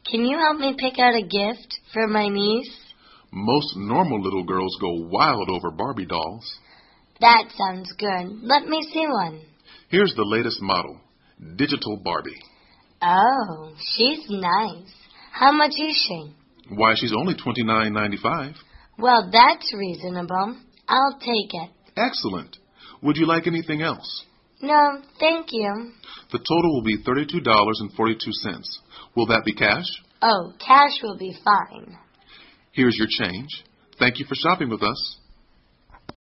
Can you help me pick out a gift for my niece? Most normal little girls go wild over Barbie dolls. That sounds good. Let me see one. Here's the latest model, Digital Barbie. Oh, she's nice. How much is she? Why, she's only $29.95. Well, that's reasonable. I'll take it. Excellent. Would you like anything else? No, thank you. The total will be $32.42. Will that be cash? Oh, cash will be fine. Here's your change. Thank you for shopping with us.